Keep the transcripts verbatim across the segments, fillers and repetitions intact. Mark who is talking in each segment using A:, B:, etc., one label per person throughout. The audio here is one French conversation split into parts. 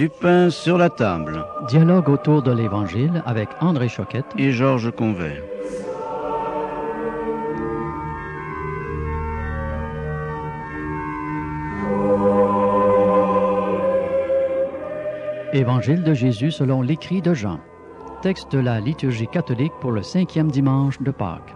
A: Du pain sur la table.
B: Dialogue autour de l'Évangile avec André Choquette
A: et Georges Convert.
B: Évangile de Jésus selon l'écrit de Jean. Texte de la liturgie catholique pour le cinquième dimanche de Pâques.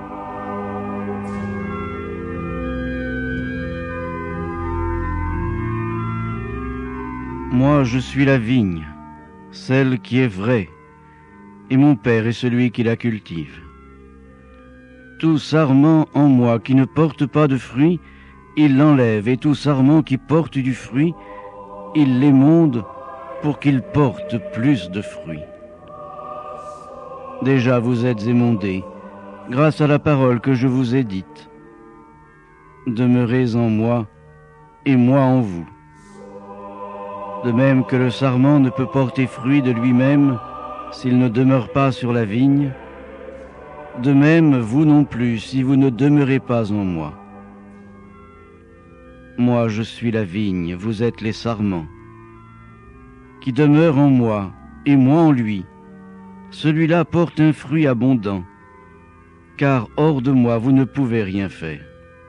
A: Moi, je suis la vigne, celle qui est vraie, et mon Père est celui qui la cultive. Tout sarment en moi qui ne porte pas de fruit, il l'enlève, et tout sarment qui porte du fruit, il l'émonde pour qu'il porte plus de fruits. Déjà vous êtes émondés, grâce à la parole que je vous ai dite. Demeurez en moi, et moi en vous. De même que le sarment ne peut porter fruit de lui-même s'il ne demeure pas sur la vigne, de même vous non plus si vous ne demeurez pas en moi. Moi je suis la vigne, vous êtes les sarments. Qui demeure en moi et moi en lui, celui-là porte un fruit abondant, car hors de moi vous ne pouvez rien faire.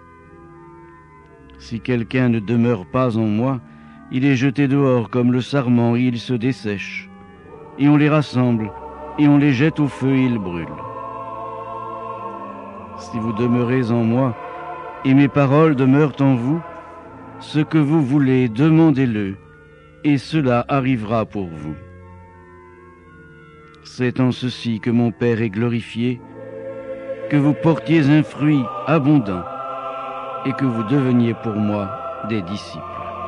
A: Si quelqu'un ne demeure pas en moi, il est jeté dehors comme le sarment et il se dessèche, et on les rassemble et on les jette au feu et ils brûlent. Si vous demeurez en moi et mes paroles demeurent en vous, ce que vous voulez, demandez-le, et cela arrivera pour vous. C'est en ceci que mon Père est glorifié, que vous portiez un fruit abondant et que vous deveniez pour moi des disciples.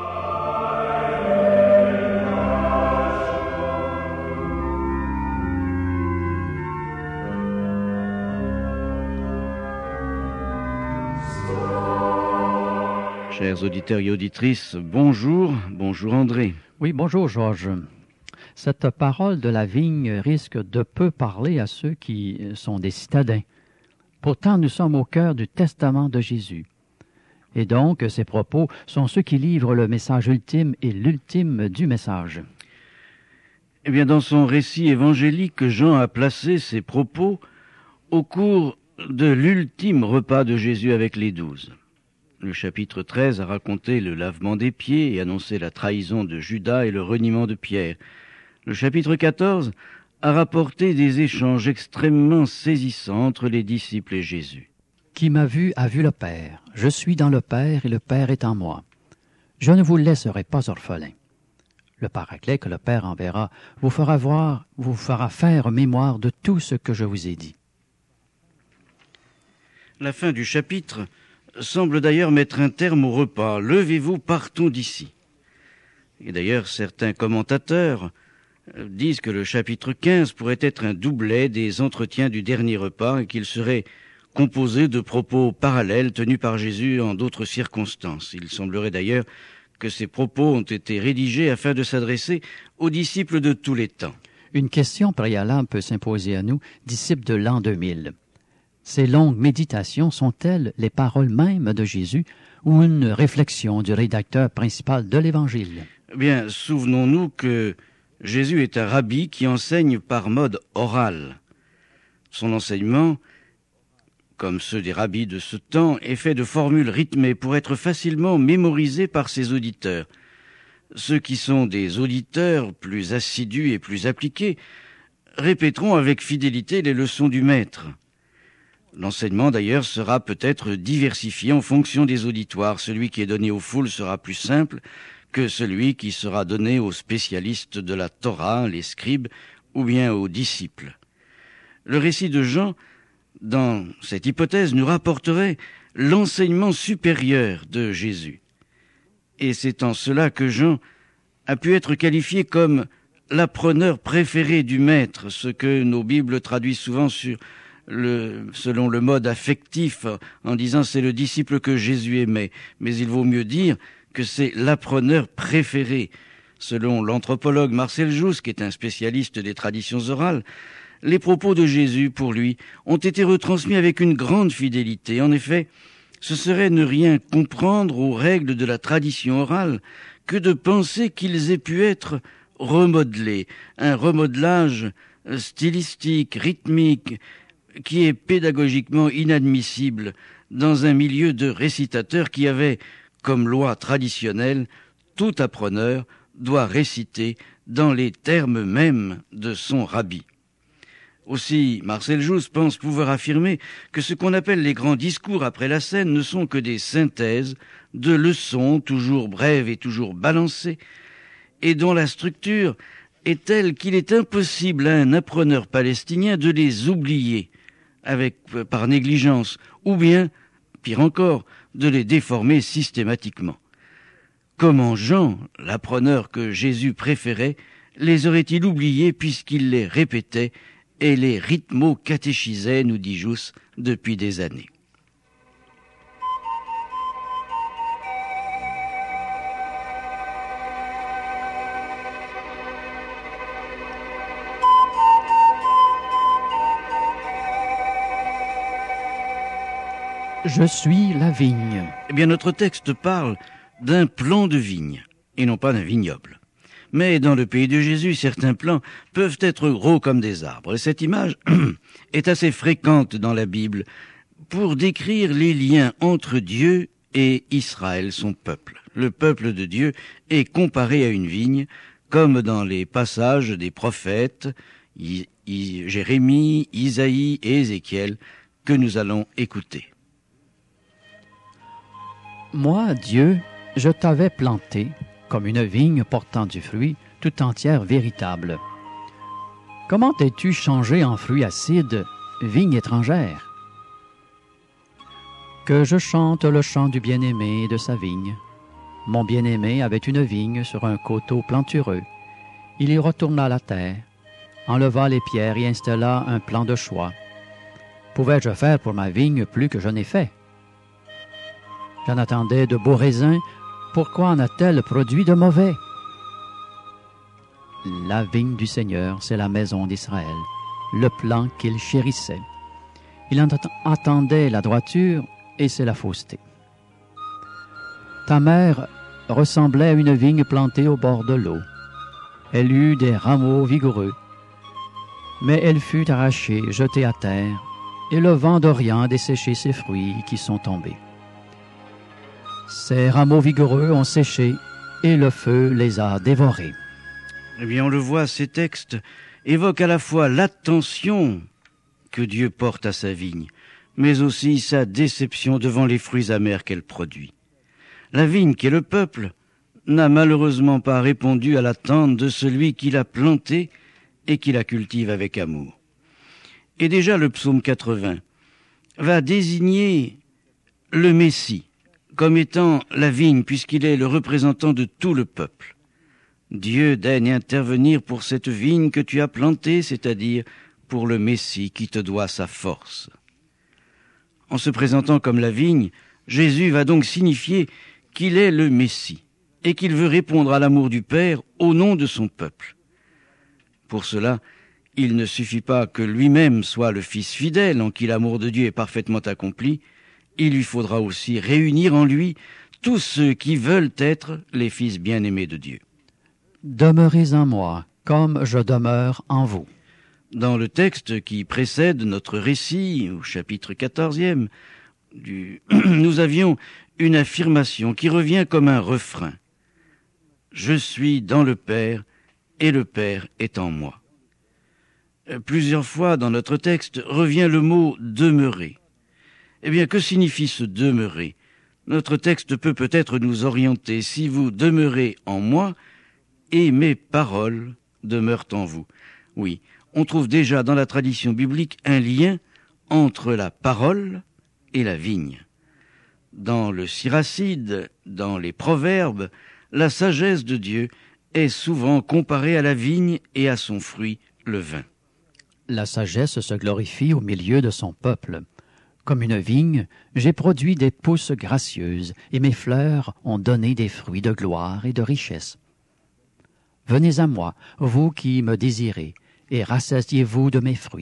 A: Chers auditeurs et auditrices, bonjour, bonjour André.
B: Oui, bonjour Georges. Cette parole de la vigne risque de peu parler à ceux qui sont des citadins. Pourtant, nous sommes au cœur du testament de Jésus. Et donc, ces propos sont ceux qui livrent le message ultime et l'ultime du message.
A: Eh bien, dans son récit évangélique, Jean a placé ses propos au cours de l'ultime repas de Jésus avec les douze. Le chapitre treize a raconté le lavement des pieds et annoncé la trahison de Judas et le reniement de Pierre. Le chapitre quatorze a rapporté des échanges extrêmement saisissants entre les disciples et Jésus.
B: Qui m'a vu a vu le Père. Je suis dans le Père et le Père est en moi. Je ne vous laisserai pas orphelin. Le Paraclet que le Père enverra vous fera voir, vous fera faire mémoire de tout ce que je vous ai dit.
A: La fin du chapitre semble d'ailleurs mettre un terme au repas. Levez-vous, partons d'ici. Et d'ailleurs, certains commentateurs disent que le chapitre quinze pourrait être un doublet des entretiens du dernier repas et qu'il serait composé de propos parallèles tenus par Jésus en d'autres circonstances. Il semblerait d'ailleurs que ces propos ont été rédigés afin de s'adresser aux disciples de tous les temps.
B: Une question préalable peut s'imposer à nous, disciples de l'an deux mille. Ces longues méditations sont-elles les paroles mêmes de Jésus ou une réflexion du rédacteur principal de l'Évangile?
A: Bien, souvenons-nous que Jésus est un rabbi qui enseigne par mode oral. Son enseignement, comme ceux des rabbis de ce temps, est fait de formules rythmées pour être facilement mémorisées par ses auditeurs. Ceux qui sont des auditeurs plus assidus et plus appliqués répéteront avec fidélité les leçons du maître. L'enseignement, d'ailleurs, sera peut-être diversifié en fonction des auditoires. Celui qui est donné aux foules sera plus simple que celui qui sera donné aux spécialistes de la Torah, les scribes, ou bien aux disciples. Le récit de Jean, dans cette hypothèse, nous rapporterait l'enseignement supérieur de Jésus. Et c'est en cela que Jean a pu être qualifié comme l'appreneur préféré du maître, ce que nos Bibles traduisent souvent sur Le, selon le mode affectif, en disant c'est le disciple que Jésus aimait. Mais il vaut mieux dire que c'est l'appreneur préféré. Selon l'anthropologue Marcel Jousse, qui est un spécialiste des traditions orales, les propos de Jésus, pour lui, ont été retransmis avec une grande fidélité. En effet, ce serait ne rien comprendre aux règles de la tradition orale que de penser qu'ils aient pu être remodelé, un remodelage stylistique, rythmique, qui est pédagogiquement inadmissible dans un milieu de récitateurs qui avait, comme loi traditionnelle, tout appreneur doit réciter dans les termes mêmes de son rabbi. Aussi, Marcel Jousse pense pouvoir affirmer que ce qu'on appelle les grands discours après la scène ne sont que des synthèses de leçons toujours brèves et toujours balancées, et dont la structure est telle qu'il est impossible à un appreneur palestinien de les oublier avec, par négligence, ou bien, pire encore, de les déformer systématiquement. Comment Jean, l'appreneur que Jésus préférait, les aurait-il oubliés puisqu'il les répétait et les rythmo-catéchisait, nous dit Jousse, depuis des années.
B: Je suis la vigne.
A: Eh bien, notre texte parle d'un plan de vigne, et non pas d'un vignoble. Mais dans le pays de Jésus, certains plants peuvent être gros comme des arbres. Et cette image est assez fréquente dans la Bible pour décrire les liens entre Dieu et Israël, son peuple. Le peuple de Dieu est comparé à une vigne, comme dans les passages des prophètes, I- I- Jérémie, Isaïe et Ézéchiel, que nous allons écouter.
B: Moi, Dieu, je t'avais planté comme une vigne portant du fruit, tout entière véritable. Comment es-tu changé en fruit acide, vigne étrangère? Que je chante le chant du bien-aimé et de sa vigne. Mon bien-aimé avait une vigne sur un coteau plantureux. Il y retourna la terre, enleva les pierres et installa un plan de choix. Pouvais-je faire pour ma vigne plus que je n'ai fait? J'en attendais de beaux raisins, pourquoi en a-t-elle produit de mauvais? La vigne du Seigneur, c'est la maison d'Israël, le plan qu'il chérissait. Il en attendait la droiture, et c'est la fausseté. Ta mère ressemblait à une vigne plantée au bord de l'eau. Elle eut des rameaux vigoureux, mais elle fut arrachée, jetée à terre, et le vent d'Orient a desséché ses fruits qui sont tombés. Ces rameaux vigoureux ont séché, et le feu les a dévorés.
A: Eh bien, on le voit, ces textes évoquent à la fois l'attention que Dieu porte à sa vigne, mais aussi sa déception devant les fruits amers qu'elle produit. La vigne, qui est le peuple, n'a malheureusement pas répondu à l'attente de celui qui l'a plantée et qui la cultive avec amour. Et déjà le psaume quatre-vingts va désigner le Messie comme étant la vigne, puisqu'il est le représentant de tout le peuple. Dieu daigne intervenir pour cette vigne que tu as plantée, c'est-à-dire pour le Messie qui te doit sa force. En se présentant comme la vigne, Jésus va donc signifier qu'il est le Messie et qu'il veut répondre à l'amour du Père au nom de son peuple. Pour cela, il ne suffit pas que lui-même soit le Fils fidèle en qui l'amour de Dieu est parfaitement accompli, il lui faudra aussi réunir en lui tous ceux qui veulent être les fils bien-aimés de Dieu.
B: Demeurez en moi, comme je demeure en vous.
A: Dans le texte qui précède notre récit, au chapitre quatorzième, du... nous avions une affirmation qui revient comme un refrain. « Je suis dans le Père, et le Père est en moi. » Plusieurs fois dans notre texte revient le mot « demeurer ». Eh bien, que signifie ce demeurer? Notre texte peut peut-être nous orienter. Si vous demeurez en moi, et mes paroles demeurent en vous. Oui, on trouve déjà dans la tradition biblique un lien entre la parole et la vigne. Dans le Siracide, dans les Proverbes, la sagesse de Dieu est souvent comparée à la vigne et à son fruit, le vin.
B: La sagesse se glorifie au milieu de son peuple. Comme une vigne, j'ai produit des pousses gracieuses, et mes fleurs ont donné des fruits de gloire et de richesse. Venez à moi, vous qui me désirez, et rassasiez-vous de mes fruits.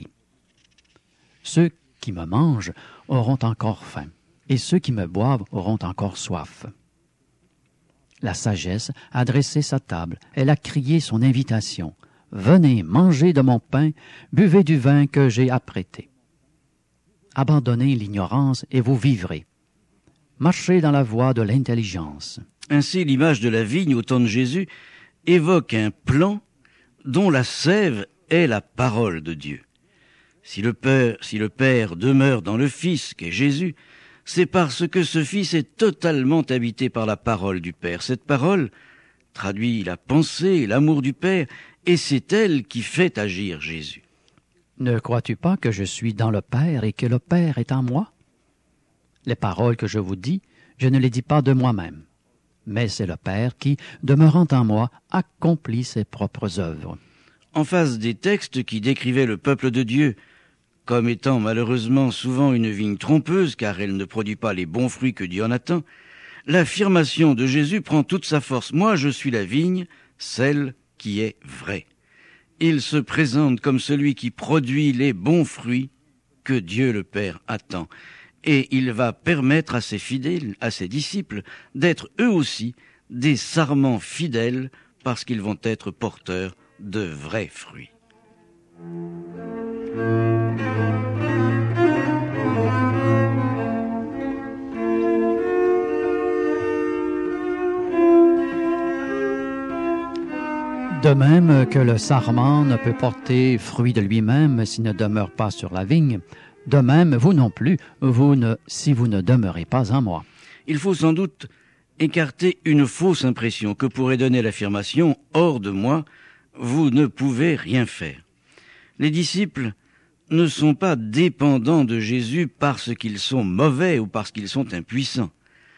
B: Ceux qui me mangent auront encore faim, et ceux qui me boivent auront encore soif. La sagesse a dressé sa table, elle a crié son invitation. « Venez, mangez de mon pain, buvez du vin que j'ai apprêté. » Abandonnez l'ignorance et vous vivrez. Marchez dans la voie de l'intelligence.
A: Ainsi, l'image de la vigne au temps de Jésus évoque un plan dont la sève est la parole de Dieu. Si le Père, si le Père demeure dans le Fils, qu'est Jésus, c'est parce que ce Fils est totalement habité par la parole du Père. Cette parole traduit la pensée et l'amour du Père, et c'est elle qui fait agir Jésus.
B: Ne crois-tu pas que je suis dans le Père et que le Père est en moi? Les paroles que je vous dis, je ne les dis pas de moi-même, mais c'est le Père qui, demeurant en moi, accomplit ses propres œuvres.
A: En face des textes qui décrivaient le peuple de Dieu comme étant malheureusement souvent une vigne trompeuse, car elle ne produit pas les bons fruits que Dieu en attend, l'affirmation de Jésus prend toute sa force. « Moi, je suis la vigne, celle qui est vraie. » Il se présente comme celui qui produit les bons fruits que Dieu le Père attend. Et il va permettre à ses fidèles, à ses disciples, d'être eux aussi des sarments fidèles parce qu'ils vont être porteurs de vrais fruits.
B: De même que le sarment ne peut porter fruit de lui-même s'il ne demeure pas sur la vigne, de même, vous non plus, vous ne, si vous ne demeurez pas en moi.
A: Il faut sans doute écarter une fausse impression que pourrait donner l'affirmation « hors de moi, vous ne pouvez rien faire ». Les disciples ne sont pas dépendants de Jésus parce qu'ils sont mauvais ou parce qu'ils sont impuissants.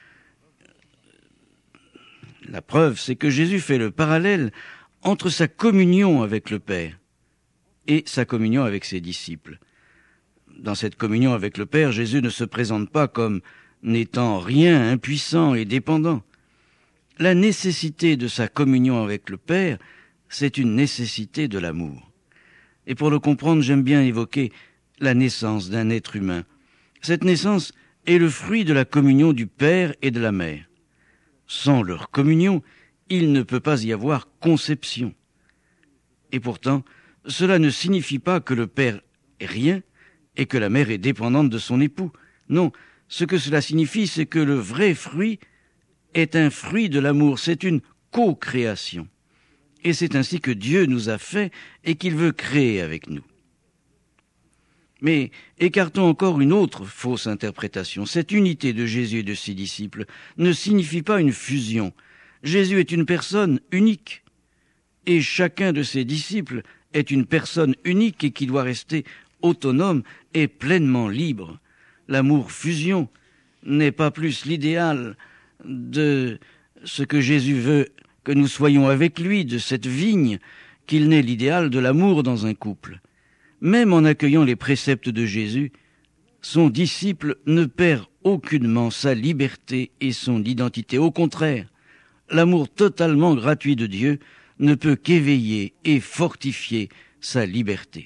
A: La preuve, c'est que Jésus fait le parallèle entre sa communion avec le Père et sa communion avec ses disciples. Dans cette communion avec le Père, Jésus ne se présente pas comme n'étant rien, impuissant et dépendant. La nécessité de sa communion avec le Père, c'est une nécessité de l'amour. Et pour le comprendre, j'aime bien évoquer la naissance d'un être humain. Cette naissance est le fruit de la communion du Père et de la Mère. Sans leur communion, il ne peut pas y avoir conception. Et pourtant, cela ne signifie pas que le Père est rien et que la mère est dépendante de son époux. Non, ce que cela signifie, c'est que le vrai fruit est un fruit de l'amour, c'est une co-création. Et c'est ainsi que Dieu nous a fait et qu'il veut créer avec nous. Mais écartons encore une autre fausse interprétation. Cette unité de Jésus et de ses disciples ne signifie pas une fusion. Jésus est une personne unique, et chacun de ses disciples est une personne unique et qui doit rester autonome et pleinement libre. L'amour fusion n'est pas plus l'idéal de ce que Jésus veut que nous soyons avec lui, de cette vigne, qu'il n'est l'idéal de l'amour dans un couple. Même en accueillant les préceptes de Jésus, son disciple ne perd aucunement sa liberté et son identité. Au contraire, l'amour totalement gratuit de Dieu ne peut qu'éveiller et fortifier sa liberté.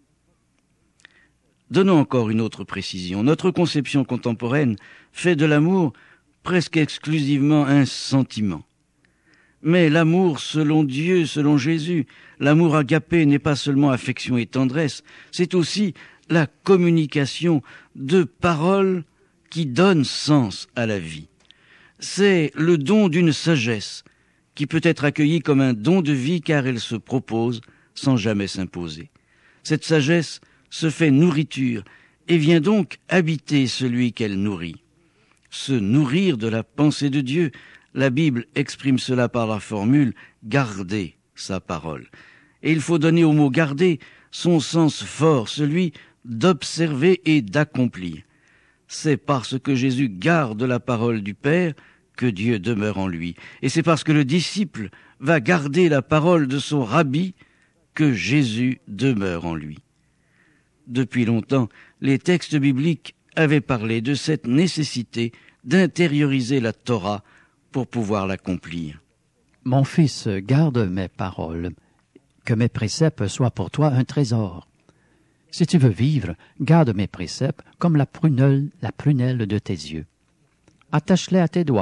A: Donnons encore une autre précision. Notre conception contemporaine fait de l'amour presque exclusivement un sentiment. Mais l'amour selon Dieu, selon Jésus, l'amour agapé n'est pas seulement affection et tendresse, c'est aussi la communication de paroles qui donnent sens à la vie. C'est le don d'une sagesse qui peut être accueillie comme un don de vie car elle se propose sans jamais s'imposer. Cette sagesse se fait nourriture et vient donc habiter celui qu'elle nourrit. Se nourrir de la pensée de Dieu, la Bible exprime cela par la formule « garder sa parole ». Et il faut donner au mot « garder » son sens fort, celui d'observer et d'accomplir. C'est parce que Jésus garde la parole du Père que Dieu demeure en lui. Et c'est parce que le disciple va garder la parole de son rabbi que Jésus demeure en lui. Depuis longtemps, les textes bibliques avaient parlé de cette nécessité d'intérioriser la Torah pour pouvoir l'accomplir.
B: Mon fils, garde mes paroles, que mes préceptes soient pour toi un trésor. Si tu veux vivre, garde mes préceptes comme la prunelle, la prunelle de tes yeux. Attache-les à tes doigts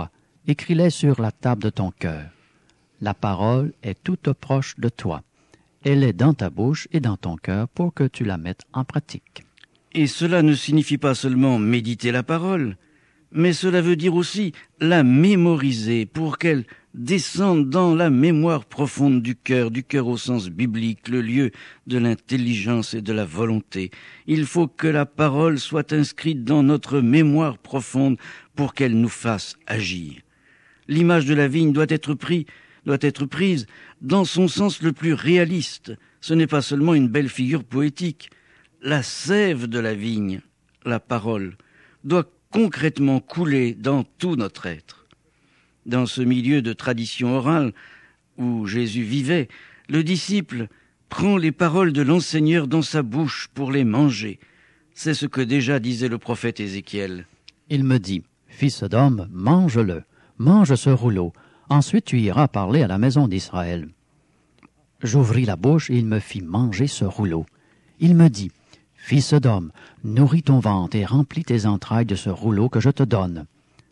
B: Écris-les sur la table de ton cœur. La parole est toute proche de toi. Elle est dans ta bouche et dans ton cœur pour que tu la mettes en pratique.
A: Et cela ne signifie pas seulement méditer la parole, mais cela veut dire aussi la mémoriser pour qu'elle descende dans la mémoire profonde du cœur, du cœur au sens biblique, le lieu de l'intelligence et de la volonté. Il faut que la parole soit inscrite dans notre mémoire profonde pour qu'elle nous fasse agir. L'image de la vigne doit être prise, doit être prise dans son sens le plus réaliste. Ce n'est pas seulement une belle figure poétique. La sève de la vigne, la parole, doit concrètement couler dans tout notre être. Dans ce milieu de tradition orale où Jésus vivait, le disciple prend les paroles de l'enseigneur dans sa bouche pour les manger. C'est ce que déjà disait le prophète Ézéchiel.
B: Il me dit, « Fils d'homme, mange-le, mange ce rouleau, ensuite tu iras parler à la maison d'Israël. » J'ouvris la bouche et il me fit manger ce rouleau. Il me dit, « Fils d'homme, nourris ton ventre et remplis tes entrailles de ce rouleau que je te donne. »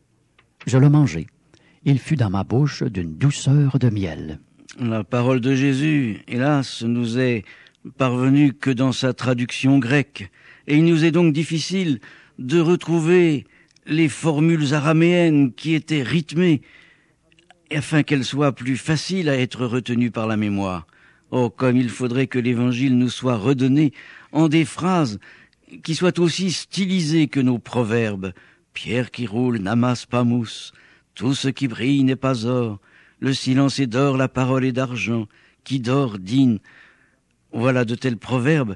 B: Je le mangeai. Il fut dans ma bouche d'une douceur de miel.
A: La parole de Jésus, hélas, nous est parvenue que dans sa traduction grecque, et il nous est donc difficile de retrouver les formules araméennes qui étaient rythmées, afin qu'elles soient plus faciles à être retenues par la mémoire. Oh, comme il faudrait que l'Évangile nous soit redonné en des phrases qui soient aussi stylisées que nos proverbes. Pierre qui roule n'amasse pas mousse, tout ce qui brille n'est pas or, le silence est d'or, la parole est d'argent, qui dort dîne. Voilà de tels proverbes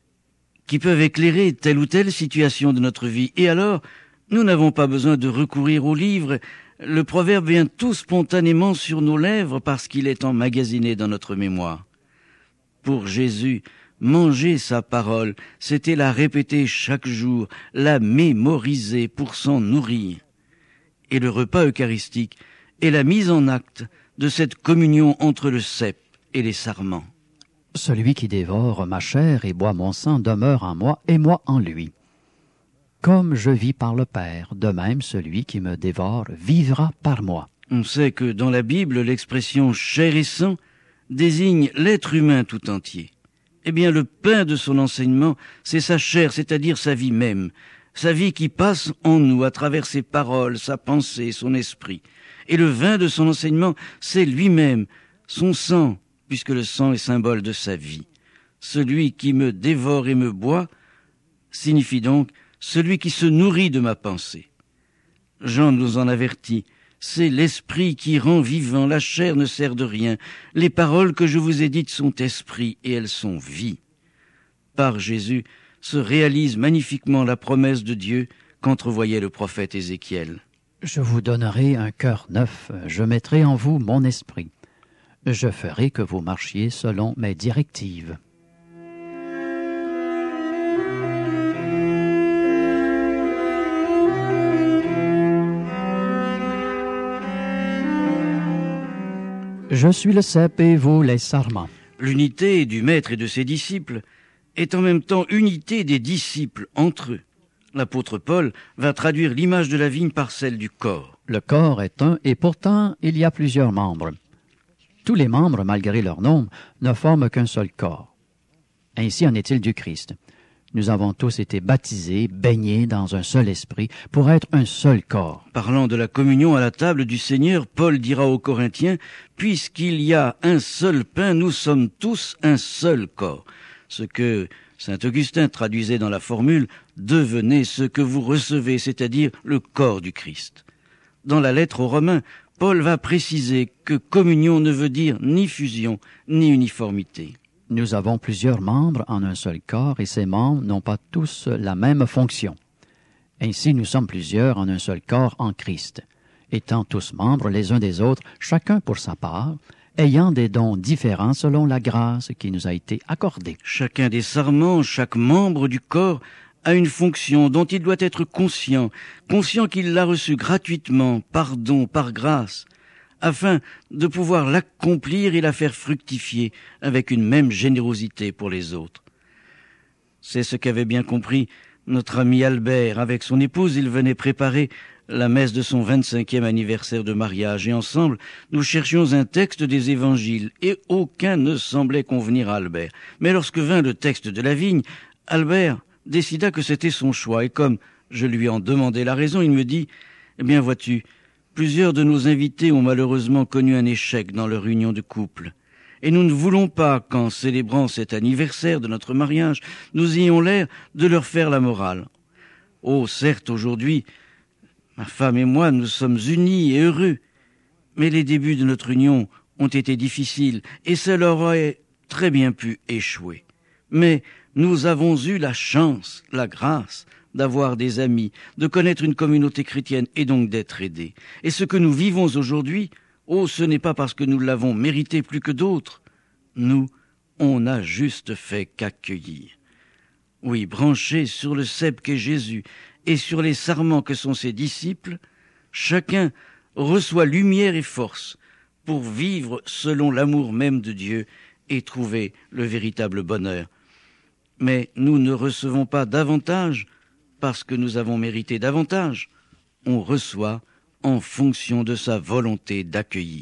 A: qui peuvent éclairer telle ou telle situation de notre vie. Et alors, nous n'avons pas besoin de recourir au livre. Le proverbe vient tout spontanément sur nos lèvres parce qu'il est emmagasiné dans notre mémoire. Pour Jésus, manger sa parole, c'était la répéter chaque jour, la mémoriser pour s'en nourrir. Et le repas eucharistique est la mise en acte de cette communion entre le cep et les sarments.
B: Celui qui dévore ma chair et boit mon sang demeure en moi et moi en lui. Comme je vis par le Père, de même celui qui me dévore vivra par moi.
A: On sait que dans la Bible, l'expression « chair et sang » désigne l'être humain tout entier. Eh bien, le pain de son enseignement, c'est sa chair, c'est-à-dire sa vie même, sa vie qui passe en nous à travers ses paroles, sa pensée, son esprit. Et le vin de son enseignement, c'est lui-même, son sang, puisque le sang est symbole de sa vie. Celui qui me dévore et me boit signifie donc celui qui se nourrit de ma pensée. Jean nous en avertit. C'est l'esprit qui rend vivant, la chair ne sert de rien. Les paroles que je vous ai dites sont esprit et elles sont vie. Par Jésus se réalise magnifiquement la promesse de Dieu qu'entrevoyait le prophète Ézéchiel.
B: Je vous donnerai un cœur neuf, je mettrai en vous mon esprit. Je ferai que vous marchiez selon mes directives. Je suis le cep et vous les sarments.
A: L'unité du maître et de ses disciples est en même temps unité des disciples entre eux. L'apôtre Paul va traduire l'image de la vigne par celle du corps.
B: Le corps est un et pourtant il y a plusieurs membres. Tous les membres, malgré leur nombre, ne forment qu'un seul corps. Ainsi en est-il du Christ. Nous avons tous été baptisés, baignés dans un seul esprit, pour être un seul corps.
A: Parlant de la communion à la table du Seigneur, Paul dira aux Corinthiens, « Puisqu'il y a un seul pain, nous sommes tous un seul corps. » Ce que saint Augustin traduisait dans la formule « Devenez ce que vous recevez », c'est-à-dire le corps du Christ. Dans la lettre aux Romains, Paul va préciser que communion ne veut dire ni fusion, ni uniformité.
B: Nous avons plusieurs membres en un seul corps et ces membres n'ont pas tous la même fonction. Ainsi, nous sommes plusieurs en un seul corps en Christ, étant tous membres les uns des autres, chacun pour sa part, ayant des dons différents selon la grâce qui nous a été accordée.
A: Chacun des sarments, chaque membre du corps a une fonction dont il doit être conscient, conscient qu'il l'a reçue gratuitement, par don, par grâce, afin de pouvoir l'accomplir et la faire fructifier avec une même générosité pour les autres. C'est ce qu'avait bien compris notre ami Albert. Avec son épouse, il venait préparer la messe de son vingt-cinquième anniversaire de mariage, et ensemble, nous cherchions un texte des évangiles, et aucun ne semblait convenir à Albert. Mais lorsque vint le texte de la vigne, Albert décida que c'était son choix, et comme je lui en demandai la raison, il me dit « Eh bien, vois-tu, plusieurs de nos invités ont malheureusement connu un échec dans leur union de couple. Et nous ne voulons pas, qu'en célébrant cet anniversaire de notre mariage, nous ayons l'air de leur faire la morale. Oh, certes, aujourd'hui, ma femme et moi, nous sommes unis et heureux, mais les débuts de notre union ont été difficiles, et cela aurait très bien pu échouer. Mais nous avons eu la chance, la grâce, d'avoir des amis, de connaître une communauté chrétienne et donc d'être aidés. Et ce que nous vivons aujourd'hui, oh, ce n'est pas parce que nous l'avons mérité plus que d'autres. Nous, on n'a juste fait qu'accueillir. Oui, branchés sur le cep qu'est Jésus et sur les sarments que sont ses disciples, chacun reçoit lumière et force pour vivre selon l'amour même de Dieu et trouver le véritable bonheur. Mais nous ne recevons pas davantage parce que nous avons mérité davantage. On reçoit en fonction de sa volonté d'accueillir.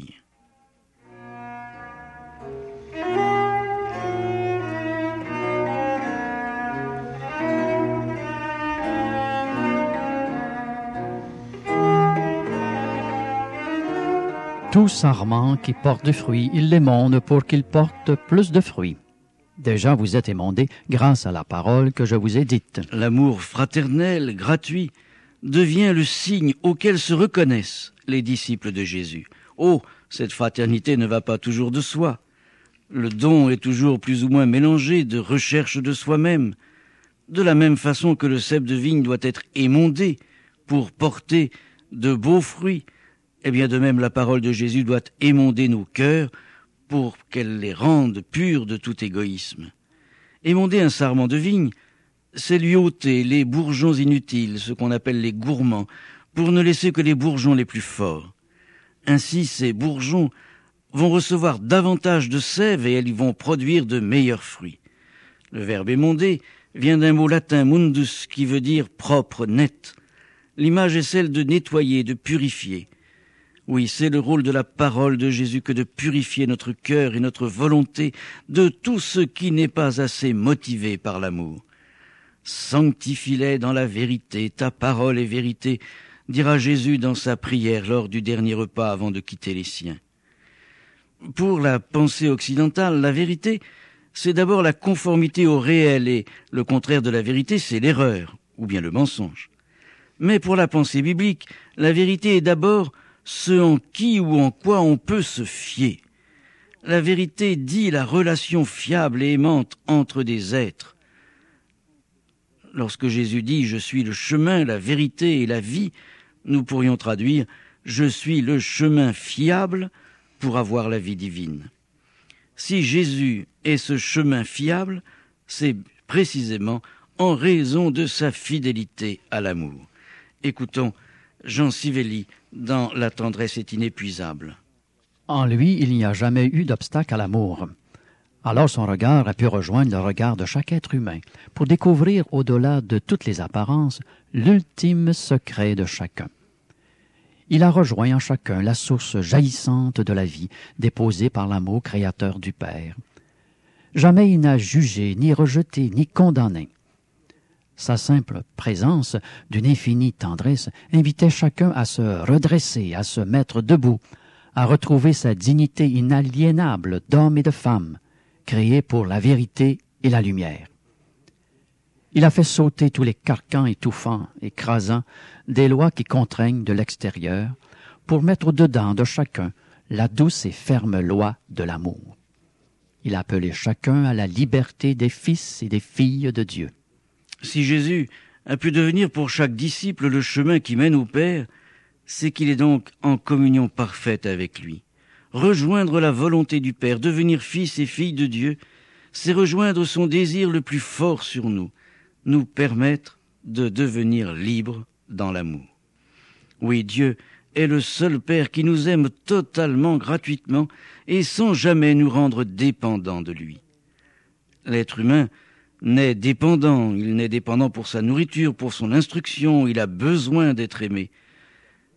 B: Tout sarment qui porte du fruit, il l'émonde pour qu'il porte plus de fruits. Déjà vous êtes émondés grâce à la parole que je vous ai dite.
A: L'amour fraternel, gratuit, devient le signe auquel se reconnaissent les disciples de Jésus. Oh, cette fraternité ne va pas toujours de soi. Le don est toujours plus ou moins mélangé de recherche de soi-même. De la même façon que le cep de vigne doit être émondé pour porter de beaux fruits, eh bien de même la parole de Jésus doit émonder nos cœurs pour qu'elle les rende purs de tout égoïsme. Émonder un sarment de vigne, c'est lui ôter les bourgeons inutiles, ce qu'on appelle les gourmands, pour ne laisser que les bourgeons les plus forts. Ainsi, ces bourgeons vont recevoir davantage de sève et elles vont produire de meilleurs fruits. Le verbe émonder vient d'un mot latin mundus qui veut dire propre, net. L'image est celle de nettoyer, de purifier. Oui, c'est le rôle de la parole de Jésus que de purifier notre cœur et notre volonté de tout ce qui n'est pas assez motivé par l'amour. Sanctifie-les dans la vérité, ta parole est vérité, dira Jésus dans sa prière lors du dernier repas avant de quitter les siens. Pour la pensée occidentale, la vérité, c'est d'abord la conformité au réel et le contraire de la vérité, c'est l'erreur ou bien le mensonge. Mais pour la pensée biblique, la vérité est d'abord ce en qui ou en quoi on peut se fier. La vérité dit la relation fiable et aimante entre des êtres. Lorsque Jésus dit « Je suis le chemin, la vérité et la vie », nous pourrions traduire « Je suis le chemin fiable pour avoir la vie divine ». Si Jésus est ce chemin fiable, c'est précisément en raison de sa fidélité à l'amour. Écoutons Jean Sivelli dans La tendresse est inépuisable.
B: En lui, il n'y a jamais eu d'obstacle à l'amour. Alors son regard a pu rejoindre le regard de chaque être humain pour découvrir au-delà de toutes les apparences l'ultime secret de chacun. Il a rejoint en chacun la source jaillissante de la vie déposée par l'amour créateur du Père. Jamais il n'a jugé, ni rejeté, ni condamné. Sa simple présence d'une infinie tendresse invitait chacun à se redresser, à se mettre debout, à retrouver sa dignité inaliénable d'homme et de femme, créés pour la vérité et la lumière. Il a fait sauter tous les carcans étouffants, écrasants, des lois qui contraignent de l'extérieur, pour mettre au-dedans de chacun la douce et ferme loi de l'amour. Il a appelé chacun à la liberté des fils et des filles de Dieu.
A: Si Jésus a pu devenir pour chaque disciple le chemin qui mène au Père, c'est qu'il est donc en communion parfaite avec lui. Rejoindre la volonté du Père, devenir fils et fille de Dieu, c'est rejoindre son désir le plus fort sur nous, nous permettre de devenir libres dans l'amour. Oui, Dieu est le seul Père qui nous aime totalement, gratuitement, et sans jamais nous rendre dépendants de lui. L'être humain n'est dépendant, il n'est dépendant pour sa nourriture, pour son instruction, il a besoin d'être aimé.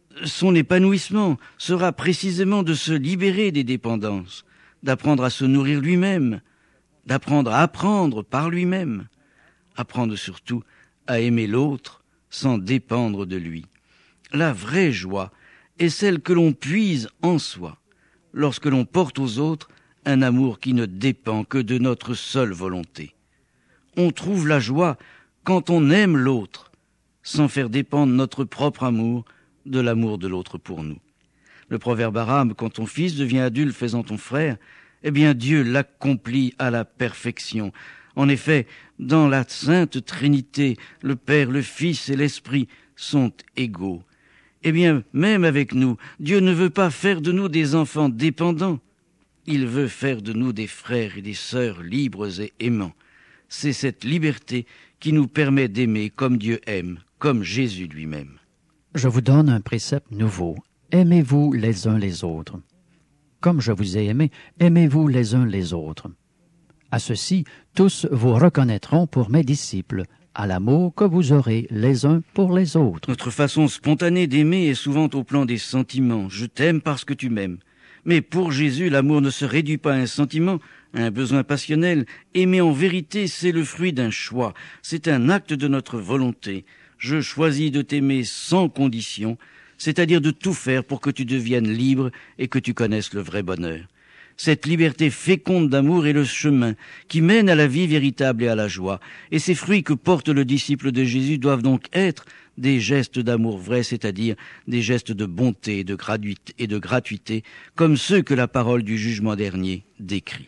A: son épanouissement sera précisément de se libérer des dépendances, d'apprendre à se nourrir lui-même, d'apprendre à apprendre par lui-même, apprendre surtout à aimer l'autre sans dépendre de lui. La vraie joie est celle que l'on puise en soi, lorsque l'on porte aux autres un amour qui ne dépend que de notre seule volonté. On trouve la joie quand on aime l'autre, sans faire dépendre notre propre amour de l'amour de l'autre pour nous. Le proverbe arabe, quand ton fils devient adulte faisant ton frère, eh bien Dieu l'accomplit à la perfection. En effet, dans la Sainte Trinité, le Père, le Fils et l'Esprit sont égaux. Eh bien, même avec nous, Dieu ne veut pas faire de nous des enfants dépendants. Il veut faire de nous des frères et des sœurs libres et aimants. C'est cette liberté qui nous permet d'aimer comme Dieu aime, comme Jésus lui-même.
B: Je vous donne un précepte nouveau. Aimez-vous les uns les autres. Comme je vous ai aimé, aimez-vous les uns les autres. À ceci, tous vous reconnaîtront pour mes disciples, à l'amour que vous aurez les uns pour les autres.
A: Notre façon spontanée d'aimer est souvent au plan des sentiments. Je t'aime parce que tu m'aimes. Mais pour Jésus, l'amour ne se réduit pas à un sentiment, à un besoin passionnel. Aimer en vérité, c'est le fruit d'un choix. C'est un acte de notre volonté. Je choisis de t'aimer sans condition, c'est-à-dire de tout faire pour que tu deviennes libre et que tu connaisses le vrai bonheur. Cette liberté féconde d'amour est le chemin qui mène à la vie véritable et à la joie. Et ces fruits que porte le disciple de Jésus doivent donc être des gestes d'amour vrai, c'est-à-dire des gestes de bonté de gratuité et de gratuité, comme ceux que la parole du jugement dernier décrit.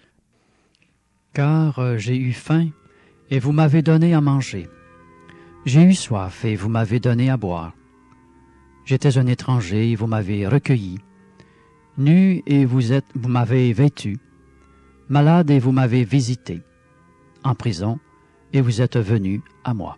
B: Car euh, j'ai eu faim, et vous m'avez donné à manger. J'ai eu soif, et vous m'avez donné à boire. J'étais un étranger, et vous m'avez recueilli. Nu, et vous êtes, vous m'avez vêtu. Malade, et vous m'avez visité. En prison, et vous êtes venu à moi.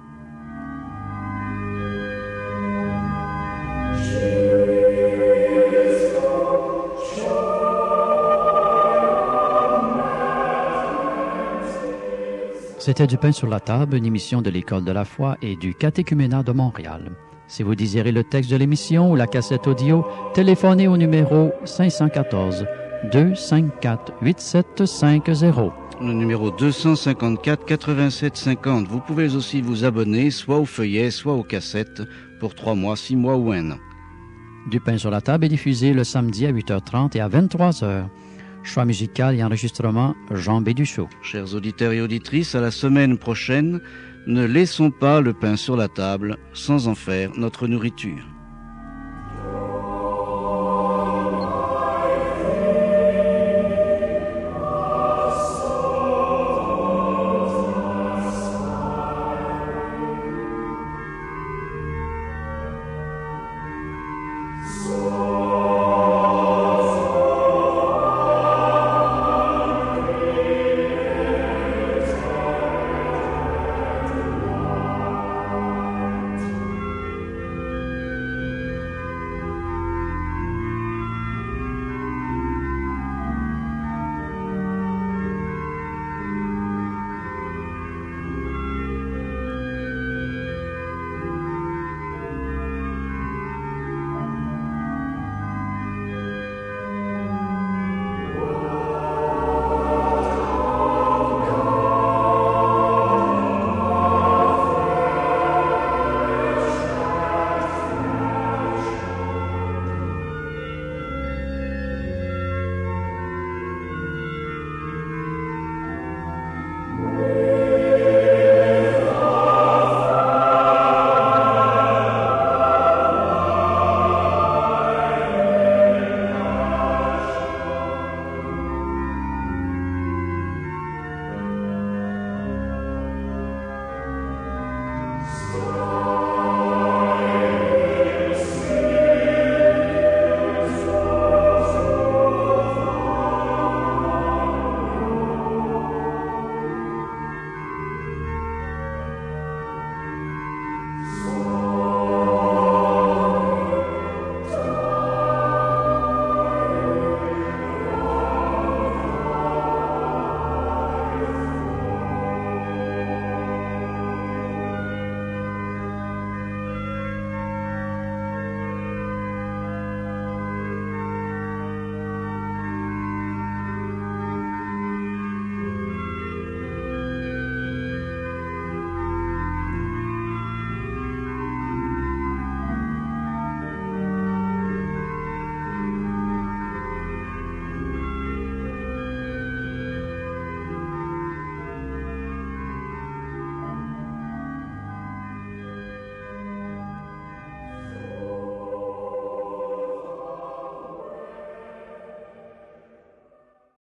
B: C'était Du pain sur la table, une émission de l'École de la foi et du Catéchuménat de Montréal. Si vous désirez le texte de l'émission ou la cassette audio, téléphonez au numéro cinq un quatre, deux cinq quatre, huit sept cinq zéro.
A: Le numéro deux cent cinquante-quatre quatre-vingt-sept cinquante. Vous pouvez aussi vous abonner soit au feuillet, soit aux cassettes pour trois mois, six mois ou un an.
B: Du pain sur la table est diffusé le samedi à huit heures trente et à vingt-trois heures. Choix musical et enregistrement, Jean Béduchot.
A: Chers auditeurs et auditrices, à la semaine prochaine, ne laissons pas le pain sur la table sans en faire notre nourriture.